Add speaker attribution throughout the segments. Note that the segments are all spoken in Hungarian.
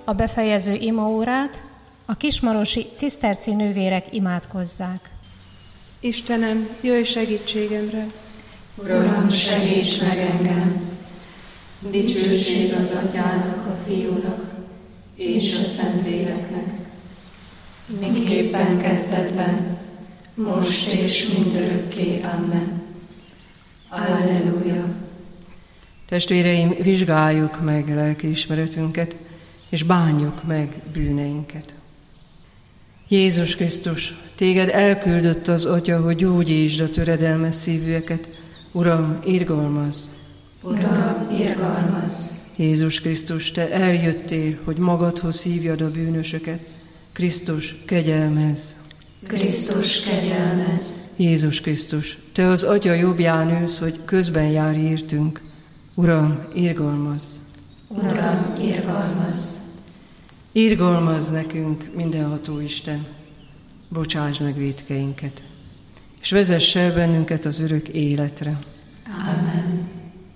Speaker 1: a befejező imaórát, a kismarosi ciszterci nővérek imádkozzák.
Speaker 2: Istenem, jöjj segítségemre!
Speaker 3: Uram, segíts meg engem! Dicsőség az Atyának, a Fiúnak és a Szentléleknek, miképpen kezdetben, most és mindörökké. Amen. Alleluja!
Speaker 4: Testvéreim, vizsgáljuk meg lelkiismeretünket, és bánjuk meg bűneinket. Jézus Krisztus, téged elküldött az Atya, hogy gyógyítsd a töredelmes szívűeket. Uram, irgalmazz!
Speaker 3: Uram, irgalmazz!
Speaker 4: Jézus Krisztus, te eljöttél, hogy magadhoz hívjad a bűnösöket. Krisztus, kegyelmezz!
Speaker 3: Krisztus, kegyelmezz!
Speaker 4: Jézus Krisztus, te az Atya jobbján ülsz, hogy közben járj értünk. Uram, irgalmazz!
Speaker 3: Uram, irgalmazz!
Speaker 4: Irgalmazz nekünk, mindenható Isten! Bocsáss meg vétkeinket, és vezess el bennünket az örök életre.
Speaker 3: Amen.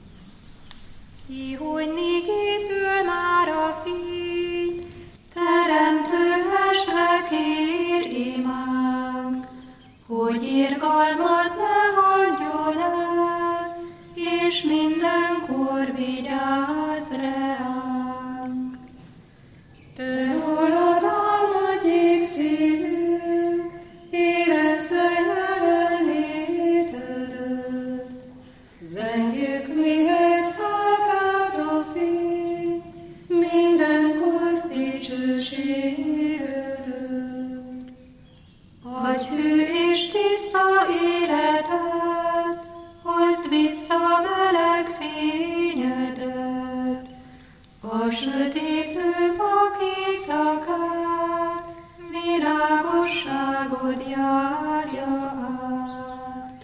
Speaker 5: Ihojni készül már a fény, teremtő estre kér imánk, hogy irgalmat ne hagyjon el, és mindenkor vigyázz reánk. Te rólad álmodjék szívünk, érezze jelenlétedet, zengjük mihegy felkelt a fény, mindenkor dicsőségedet. Adj hű és tiszta életet, hozd vissza meleg fényedet, a sötétlő vak éjszakát, világosságod járja át.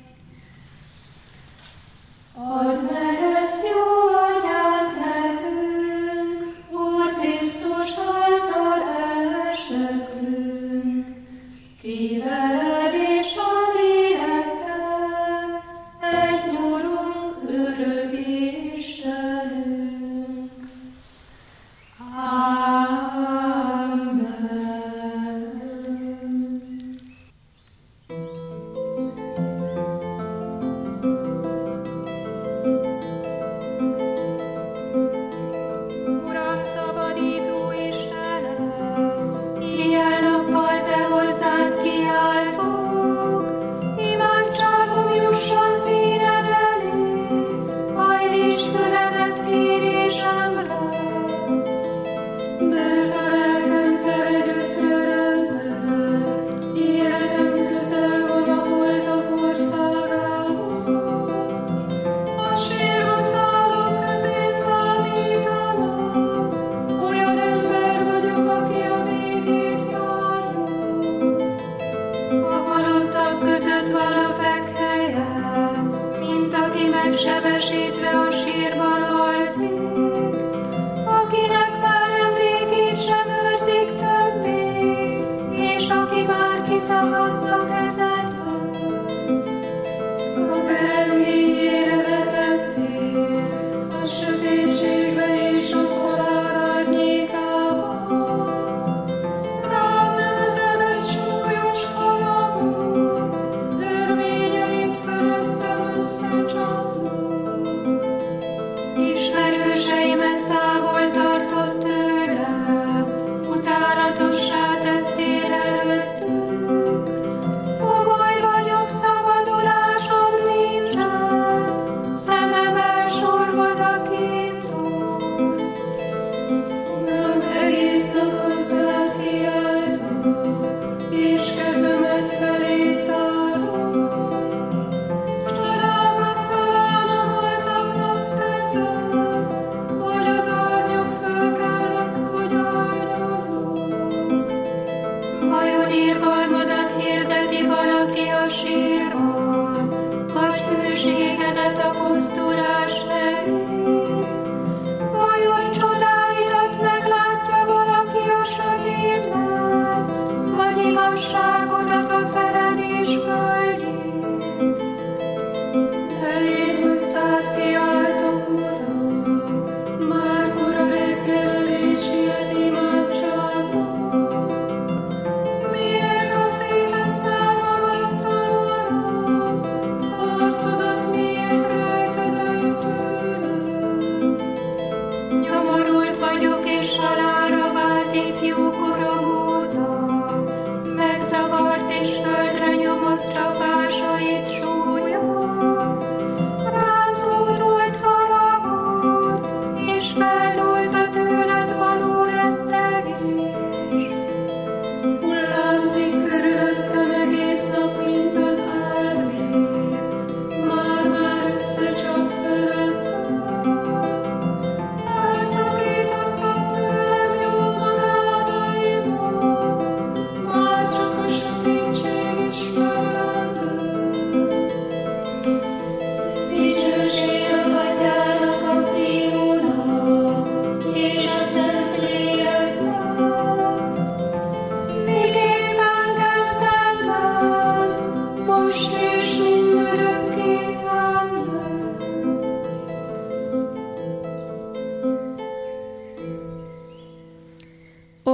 Speaker 5: Add meg ezt jó atyánk nekünk, Úr Krisztus által elsöprünk, ki veled és a lélekkel, egy Urunk, örök Istenünk. Amen.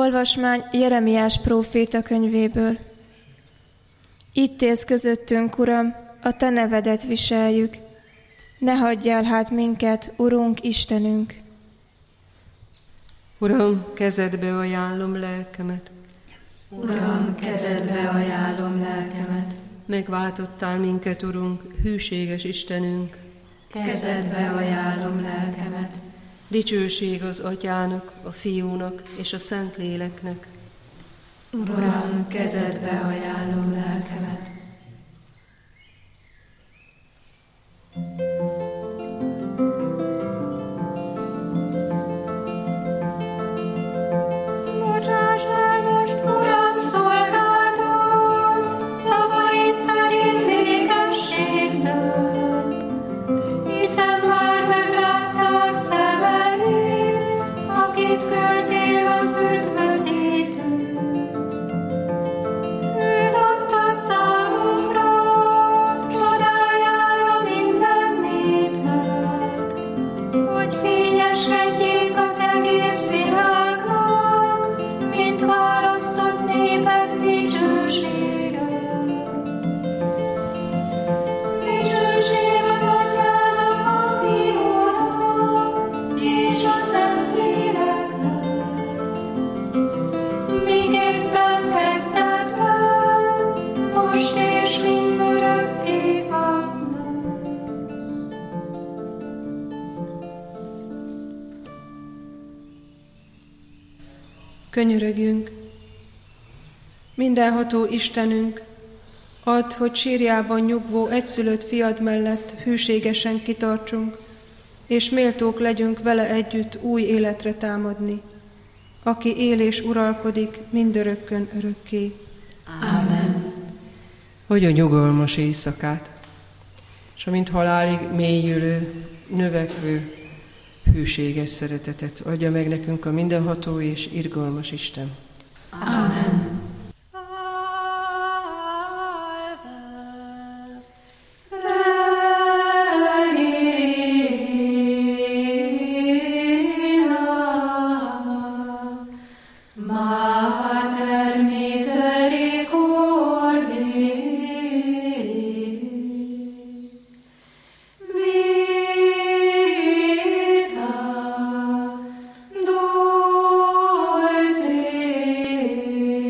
Speaker 6: Olvasmány Jeremiás próféta könyvéből. Itt élsz közöttünk, Uram, a Te nevedet viseljük. Ne hagyjál hát minket, Urunk, Istenünk!
Speaker 4: Uram, kezedbe ajánlom lelkemet.
Speaker 3: Uram, kezedbe ajánlom lelkemet.
Speaker 4: Megváltottál minket, Urunk, hűséges Istenünk.
Speaker 3: Kezedbe ajánlom lelkemet.
Speaker 4: Dicsőség az Atyának, a Fiúnak és a Szentléleknek.
Speaker 3: Uram, kezedbe ajánlom lelkemet.
Speaker 5: Bocsáss el most, Uram, szolgálatot, szavaid szerint békességből, hiszen már meglátták szemeid, akit küldtél az üdvözítő. Őt adtad számunkra, csodájára minden népnek, hogy fényeskedjék az egész világnak, mint választott népek dicsősége. Dicsőség az Atyának, a Fiúnak és a Szentléleknek, miképpen kezdetben, most és mindörökké. Amen.
Speaker 2: Könyörögjünk! Mindenható Istenünk, add, hogy sírjában nyugvó egyszülött fiad mellett hűségesen kitartsunk, és méltók legyünk vele együtt új életre támadni, aki él és uralkodik mindörökkön örökké.
Speaker 3: Amen.
Speaker 4: Hogy a nyugalmas éjszakát, és amint halálig mélyülő, növekvő, hűséges szeretetet adja meg nekünk a mindenható és irgalmas Isten.
Speaker 3: Amen.
Speaker 5: Mater misericordiae, vita dulcis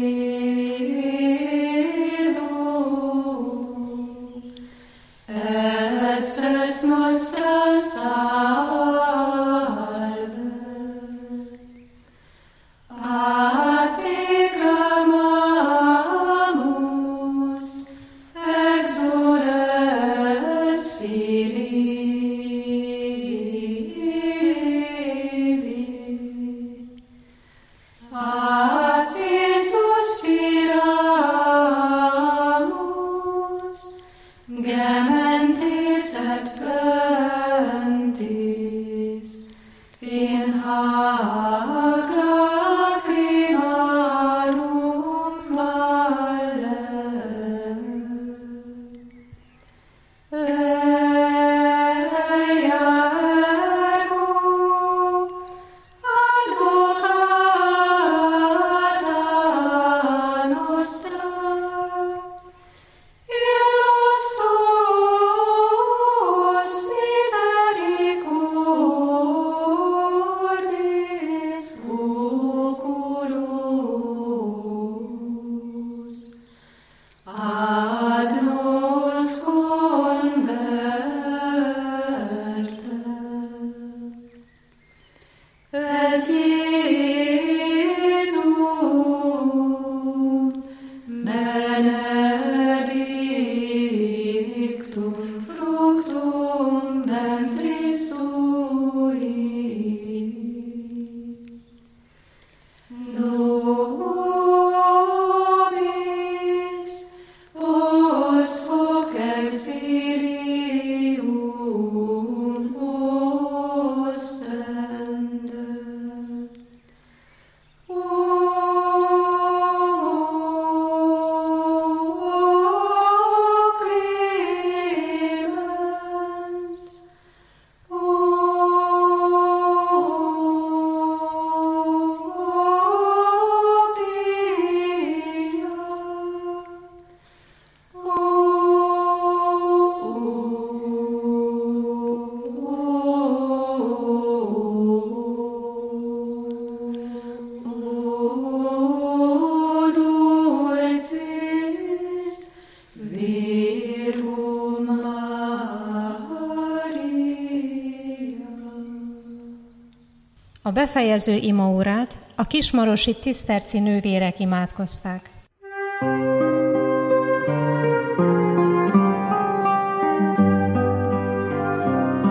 Speaker 1: A befejező imaórát a kismarosi ciszterci nővérek imádkozták.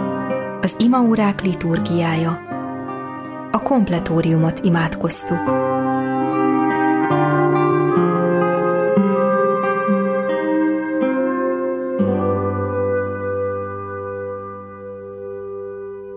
Speaker 7: Az imaórák liturgiája. A kompletóriumot imádkoztuk.